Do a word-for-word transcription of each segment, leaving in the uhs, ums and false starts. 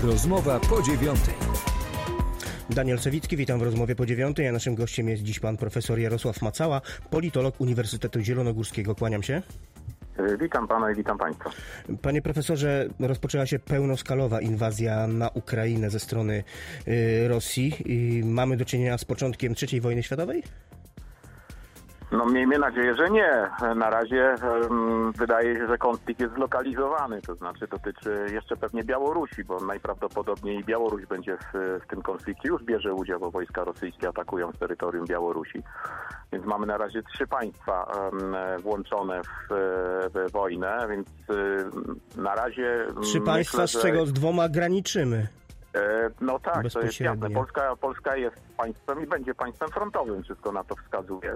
Rozmowa po dziewiątej. Daniel Sawicki, witam w rozmowie po dziewiątej, a naszym gościem jest dziś pan profesor Jarosław Macała, politolog Uniwersytetu Zielonogórskiego. Kłaniam się. Witam pana i witam państwa. Panie profesorze, rozpoczęła się pełnoskalowa inwazja na Ukrainę ze strony y, Rosji. I mamy do czynienia z początkiem trzeciej wojny światowej? No miejmy nadzieję, że nie. Na razie um, wydaje się, że konflikt jest zlokalizowany, to znaczy dotyczy jeszcze pewnie Białorusi, bo najprawdopodobniej Białoruś będzie w, w tym konflikcie, już bierze udział, bo wojska rosyjskie atakują z terytorium Białorusi. Więc mamy na razie trzy państwa um, włączone w, w wojnę, więc um, na razie... Trzy myślę, państwa, z czego z dwoma graniczymy. No tak, to jest jasne. Polska, Polska jest państwem i będzie państwem frontowym, wszystko na to wskazuje.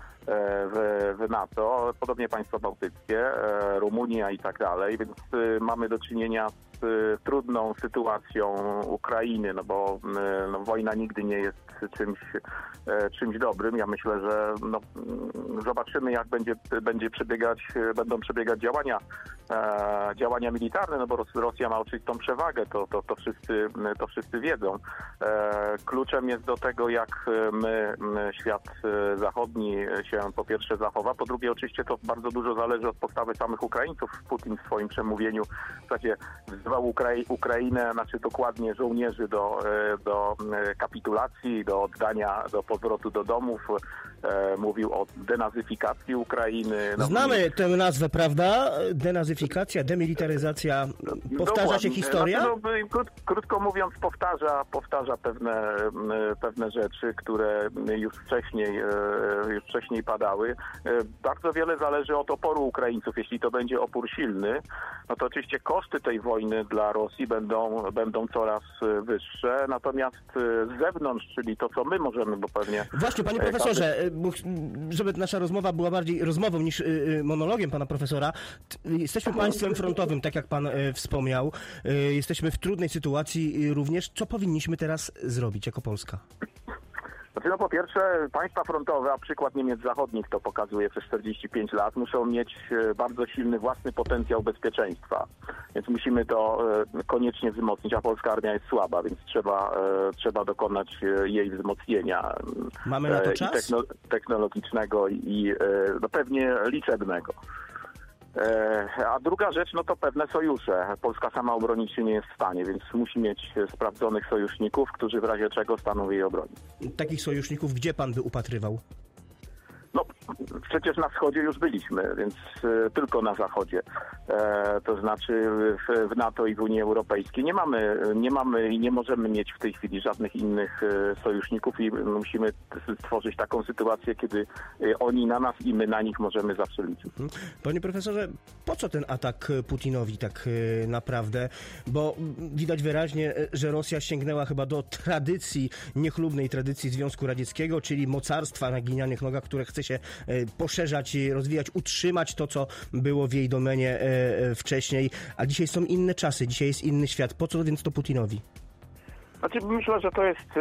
W, w NATO, podobnie państwa bałtyckie, Rumunia i tak dalej, więc mamy do czynienia z trudną sytuacją Ukrainy, no bo no, wojna nigdy nie jest czymś, czymś dobrym. Ja myślę, że no, zobaczymy, jak będzie, będzie przebiegać, będą przebiegać działania, e, działania militarne, no bo Rosja ma oczywistą przewagę, to, to, to, wszyscy, to wszyscy wiedzą. E, kluczem jest do tego, jak my, świat zachodni się po pierwsze zachowa, po drugie oczywiście to bardzo dużo zależy od postawy samych Ukraińców. Putin w swoim przemówieniu w zasadzie wzywał Ukrai- Ukrainę, znaczy dokładnie żołnierzy do, do kapitulacji, do oddania, do powrotu do domów. E, mówił o denazyfikacji Ukrainy. No, Znamy tę nazwę, prawda? Denazyfikacja, demilitaryzacja. Powtarza się historia? Znaczy, no, krót, krótko mówiąc, powtarza, powtarza pewne, pewne rzeczy, które już wcześniej, już wcześniej padały. Bardzo wiele zależy od oporu Ukraińców. Jeśli to będzie opór silny, no to oczywiście koszty tej wojny dla Rosji będą, będą coraz wyższe. Natomiast z zewnątrz, czyli to, co my możemy, bo pewnie... Właśnie, panie profesorze, żeby nasza rozmowa była bardziej rozmową niż monologiem pana profesora, jesteśmy państwem frontowym, tak jak pan wspomniał. Jesteśmy w trudnej sytuacji również. Co powinniśmy teraz zrobić jako Polska? Znaczy, no po pierwsze, państwa frontowe, a przykład Niemiec Zachodnich to pokazuje przez czterdzieści pięć lat, muszą mieć bardzo silny własny potencjał bezpieczeństwa. Więc musimy to koniecznie wzmocnić, a polska armia jest słaba, więc trzeba, trzeba dokonać jej wzmocnienia. Mamy na to czas? I techno- technologicznego i no pewnie liczebnego. A druga rzecz, no to pewne sojusze. Polska sama obronić się nie jest w stanie, więc musi mieć sprawdzonych sojuszników, którzy w razie czego staną w jej obronie. Takich sojuszników gdzie pan by upatrywał? No, przecież na wschodzie już byliśmy, więc y, tylko na zachodzie. E, to znaczy w, w NATO i w Unii Europejskiej nie mamy, nie mamy i nie możemy mieć w tej chwili żadnych innych y, sojuszników i musimy stworzyć taką sytuację, kiedy y, oni na nas i my na nich możemy zawsze liczyć. Panie profesorze, po co ten atak Putinowi tak y, naprawdę? Bo widać wyraźnie, że Rosja sięgnęła chyba do tradycji, niechlubnej tradycji Związku Radzieckiego, czyli mocarstwa na glinianych nogach, które chce się poszerzać, rozwijać, utrzymać to, co było w jej domenie wcześniej, a dzisiaj są inne czasy, dzisiaj jest inny świat. Po co więc to Putinowi? Znaczy, myślę, że to jest y,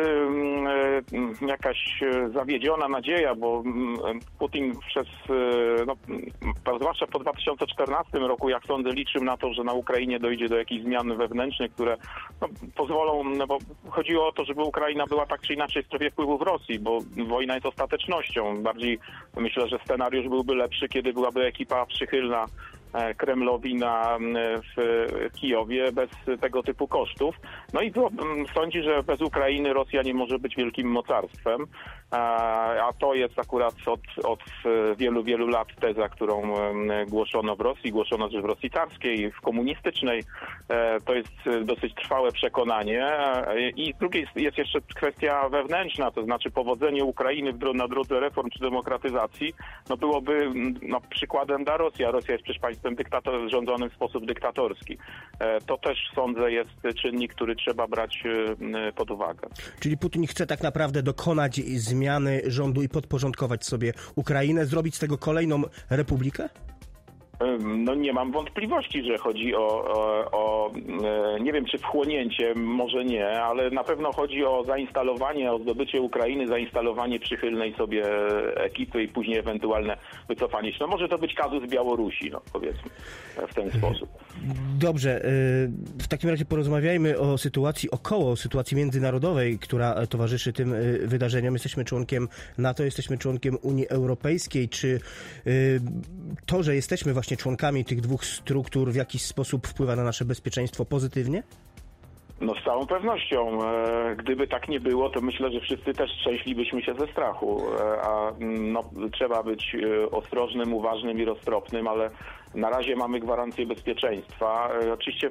y, jakaś zawiedziona nadzieja, bo y, Putin przez, y, no, zwłaszcza po dwa tysiące czternastym roku, jak sądzę, liczył na to, że na Ukrainie dojdzie do jakichś zmian wewnętrznych, które no, pozwolą, no, bo chodziło o to, żeby Ukraina była tak czy inaczej w strefie wpływów Rosji, bo wojna jest ostatecznością. Bardziej myślę, że scenariusz byłby lepszy, kiedy byłaby ekipa przychylna Kremlowi na, w Kijowie bez tego typu kosztów. No i to, sądzi, że bez Ukrainy Rosja nie może być wielkim mocarstwem, a to jest akurat od, od wielu, wielu lat teza, którą głoszono w Rosji, głoszono też w Rosji carskiej, w komunistycznej. To jest dosyć trwałe przekonanie. I z drugiej jest jeszcze kwestia wewnętrzna, to znaczy powodzenie Ukrainy na drodze reform czy demokratyzacji, no byłoby no, przykładem dla Rosji, a Rosja jest przecież państwem dyktator, rządzonym w sposób dyktatorski. To też, sądzę, jest czynnik, który trzeba brać pod uwagę. Czyli Putin chce tak naprawdę dokonać zmiany rządu i podporządkować sobie Ukrainę, zrobić z tego kolejną republikę? No nie mam wątpliwości, że chodzi o, o, o, nie wiem czy wchłonięcie, może nie, ale na pewno chodzi o zainstalowanie, o zdobycie Ukrainy, zainstalowanie przychylnej sobie ekipy i później ewentualne wycofanie się. No może to być kazus Białorusi, no powiedzmy w ten sposób. Dobrze, w takim razie porozmawiajmy o sytuacji około, sytuacji międzynarodowej, która towarzyszy tym wydarzeniom. Jesteśmy członkiem NATO, jesteśmy członkiem Unii Europejskiej. Czy to, że jesteśmy właśnie członkami tych dwóch struktur, w jakiś sposób wpływa na nasze bezpieczeństwo pozytywnie? No z całą pewnością. Gdyby tak nie było, to myślę, że wszyscy też trzęślibyśmy się ze strachu. A no, trzeba być ostrożnym, uważnym i roztropnym, ale na razie mamy gwarancję bezpieczeństwa. Oczywiście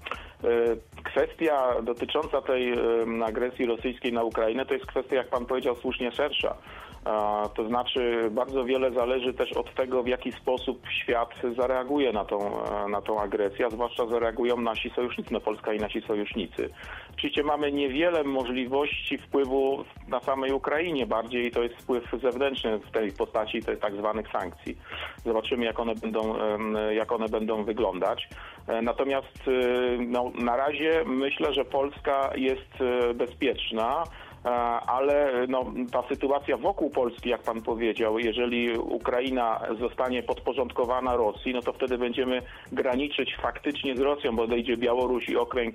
kwestia dotycząca tej agresji rosyjskiej na Ukrainę to jest kwestia, jak pan powiedział, słusznie szersza. To znaczy bardzo wiele zależy też od tego, w jaki sposób świat zareaguje na tą, na tą agresję, a zwłaszcza zareagują nasi sojusznicy, no Polska i nasi sojusznicy. Oczywiście mamy niewiele możliwości wpływu na samej Ukrainie, bardziej to jest wpływ zewnętrzny w tej postaci tych tak zwanych sankcji. Zobaczymy, jak one będą, jak one będą wyglądać. Natomiast no, na razie myślę, że Polska jest bezpieczna. Ale no, ta sytuacja wokół Polski, jak pan powiedział, jeżeli Ukraina zostanie podporządkowana Rosji, no to wtedy będziemy graniczyć faktycznie z Rosją, bo odejdzie Białoruś i okręg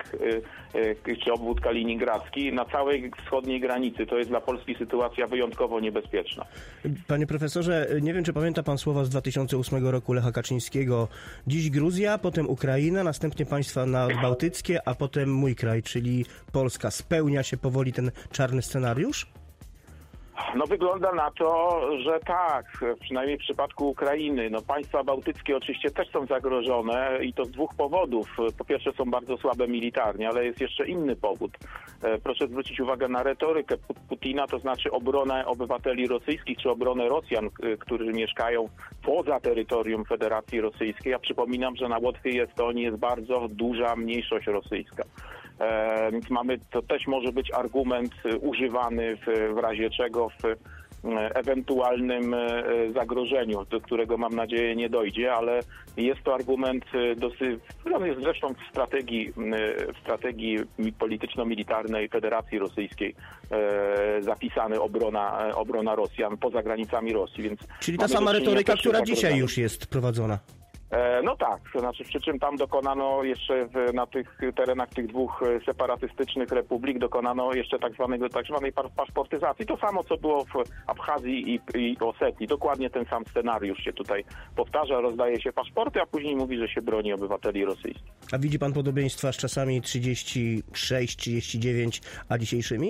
czy obwód kaliningradzki na całej wschodniej granicy. To jest dla Polski sytuacja wyjątkowo niebezpieczna. Panie profesorze, nie wiem, czy pamięta pan słowa z dwa tysiące ósmego roku Lecha Kaczyńskiego. Dziś Gruzja, potem Ukraina, następnie państwa nadbałtyckie, a potem mój kraj, czyli Polska. Spełnia się powoli ten czarny scenariusz? No wygląda na to, że tak, przynajmniej w przypadku Ukrainy. No państwa bałtyckie oczywiście też są zagrożone i to z dwóch powodów. Po pierwsze są bardzo słabe militarnie, ale jest jeszcze inny powód. Proszę zwrócić uwagę na retorykę Putina, to znaczy obronę obywateli rosyjskich czy obronę Rosjan, którzy mieszkają poza terytorium Federacji Rosyjskiej. Ja przypominam, że na Łotwie i Estonii jest bardzo duża mniejszość rosyjska. E, więc mamy, to też może być argument używany w, w razie czego w e, ewentualnym e, zagrożeniu, do którego mam nadzieję nie dojdzie, ale jest to argument dosyć, no jest zresztą w strategii, w strategii polityczno-militarnej Federacji Rosyjskiej e, zapisany obrona, obrona Rosjan poza granicami Rosji. Więc czyli ta sama retoryka, która dzisiaj już jest prowadzona. No tak, to znaczy przy czym tam dokonano jeszcze w, na tych terenach tych dwóch separatystycznych republik dokonano jeszcze tak zwanego tak zwanej paszportyzacji. To samo, co było w Abchazji i, i Osetii. Dokładnie ten sam scenariusz się tutaj powtarza, rozdaje się paszporty, a później mówi, że się broni obywateli rosyjskich. A widzi pan podobieństwa z czasami trzydzieści sześć trzydzieści dziewięć, a dzisiejszymi?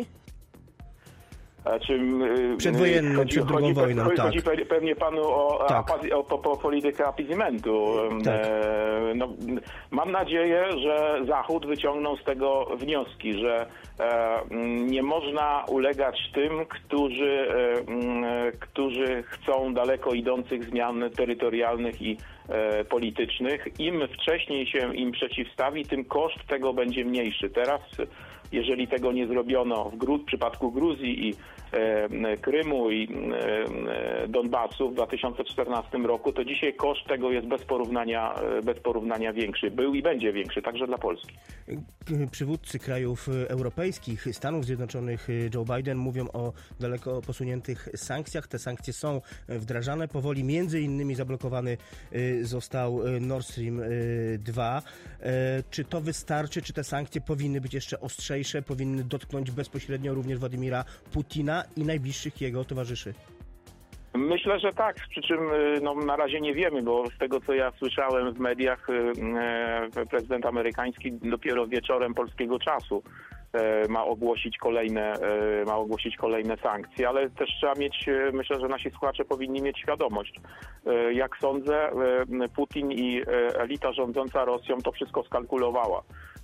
Czym, Przedwojennym, chodzi, przed drugą chodzi, wojną, chodzi, tak. Chodzi pewnie panu o, tak. apazi, o, o, o politykę apizimentu. Tak. E, no, mam nadzieję, że Zachód wyciągnął z tego wnioski, że e, nie można ulegać tym, którzy, e, którzy chcą daleko idących zmian terytorialnych i e, politycznych. Im wcześniej się im przeciwstawi, tym koszt tego będzie mniejszy. Teraz jeżeli tego nie zrobiono w, Gru- w przypadku Gruzji i e, Krymu i e, Donbasu w dwa tysiące czternastym roku, to dzisiaj koszt tego jest bez porównania, bez porównania większy. Był i będzie większy, także dla Polski. Przywódcy krajów europejskich, Stanów Zjednoczonych, Joe Biden mówią o daleko posuniętych sankcjach. Te sankcje są wdrażane powoli. Między innymi zablokowany został Nord Stream dwa. Czy to wystarczy? Czy te sankcje powinny być jeszcze ostrzejsze? Powinny dotknąć bezpośrednio również Władimira Putina i najbliższych jego towarzyszy? Myślę, że tak, przy czym no, na razie nie wiemy, bo z tego, co ja słyszałem w mediach, e, prezydent amerykański dopiero wieczorem polskiego czasu e, ma ogłosić kolejne, e, ma ogłosić kolejne sankcje, ale też trzeba mieć, myślę, że nasi słuchacze powinni mieć świadomość. E, jak sądzę, e, Putin i elita rządząca Rosją to wszystko skalkulowała.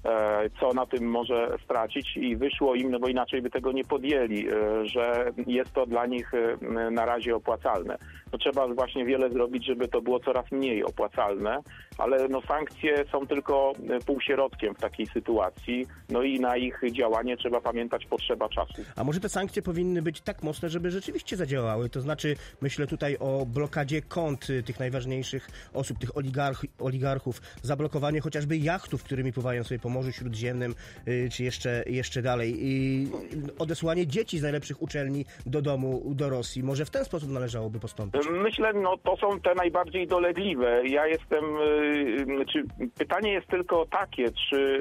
co na tym może stracić i wyszło im, no bo inaczej by tego nie podjęli, że jest to dla nich na razie opłacalne. No trzeba właśnie wiele zrobić, żeby to było coraz mniej opłacalne, ale no sankcje są tylko półśrodkiem w takiej sytuacji, no i na ich działanie trzeba pamiętać, potrzeba czasu. A może te sankcje powinny być tak mocne, żeby rzeczywiście zadziałały? To znaczy, myślę tutaj o blokadzie kont tych najważniejszych osób, tych oligarch, oligarchów, zablokowanie chociażby jachtów, którymi pływają sobie po Morzu Śródziemnym, czy jeszcze, jeszcze dalej, i odesłanie dzieci z najlepszych uczelni do domu, do Rosji. Może w ten sposób należałoby postąpić? Myślę, no to są te najbardziej dolegliwe. Ja jestem, czy pytanie jest tylko takie, czy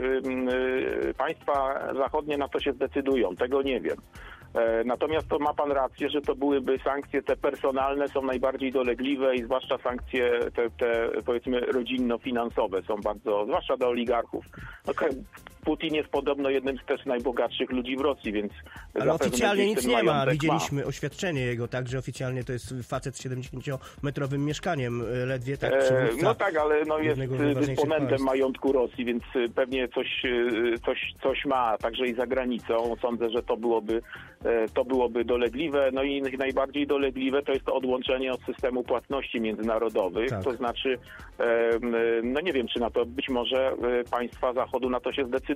państwa zachodnie na to się zdecydują. Tego nie wiem. Natomiast to ma pan rację, że to byłyby sankcje te personalne, są najbardziej dolegliwe i zwłaszcza sankcje te, te powiedzmy rodzinno-finansowe są bardzo, zwłaszcza do oligarchów. Okay. Putin jest podobno jednym z też najbogatszych ludzi w Rosji, więc... Ale oficjalnie nic nie ma. Widzieliśmy ma. oświadczenie jego, tak, że oficjalnie to jest facet z siedemdziesięciometrowym mieszkaniem, ledwie tak przywódca. No tak, ale no jest dysponentem państw. majątku Rosji, więc pewnie coś, coś, coś ma, także i za granicą. Sądzę, że to byłoby, to byłoby dolegliwe. No i najbardziej dolegliwe to jest to odłączenie od systemu płatności międzynarodowych. Tak. To znaczy, no nie wiem, czy na to być może państwa Zachodu na to się zdecydują.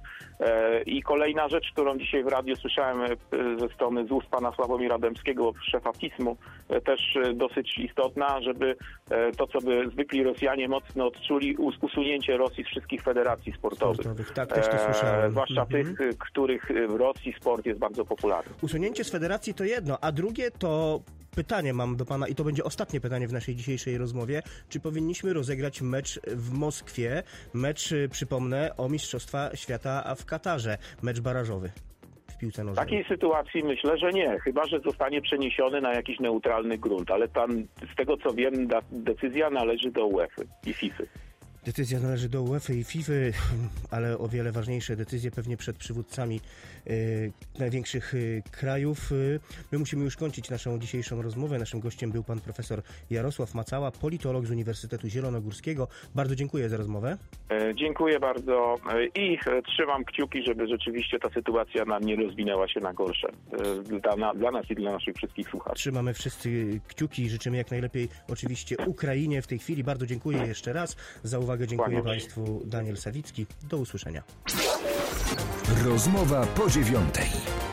I kolejna rzecz, którą dzisiaj w radiu słyszałem ze strony z ust pana Sławomira Dębskiego, szefa pismu, też dosyć istotna, żeby to, co by zwykli Rosjanie mocno odczuli, usunięcie Rosji z wszystkich federacji sportowych. sportowych. Tak, też to słyszałem. Zwłaszcza mhm. tych, których w Rosji sport jest bardzo popularny. Usunięcie z federacji to jedno, a drugie to... Pytanie mam do pana i to będzie ostatnie pytanie w naszej dzisiejszej rozmowie. Czy powinniśmy rozegrać mecz w Moskwie? Mecz, przypomnę, o Mistrzostwa Świata w Katarze. Mecz barażowy w piłce nożnej. W takiej sytuacji myślę, że nie. Chyba że zostanie przeniesiony na jakiś neutralny grunt. Ale tam, z tego co wiem, decyzja należy do UEFA i FIFA. Decyzja należy do UEFA i FIFA, ale o wiele ważniejsze decyzje pewnie przed przywódcami y, największych y, krajów. Y, my musimy już kończyć naszą dzisiejszą rozmowę. Naszym gościem był pan profesor Jarosław Macała, politolog z Uniwersytetu Zielonogórskiego. Bardzo dziękuję za rozmowę. E, dziękuję bardzo i e, trzymam kciuki, żeby rzeczywiście ta sytuacja nam nie rozwinęła się na gorsze. E, dla, na, dla nas i dla naszych wszystkich słuchaczy. Trzymamy wszyscy kciuki i życzymy jak najlepiej oczywiście Ukrainie w tej chwili. Bardzo dziękuję jeszcze raz za uwagę. Dziękuję Państwu. Daniel Sawicki. Do usłyszenia. Rozmowa po dziewiątej.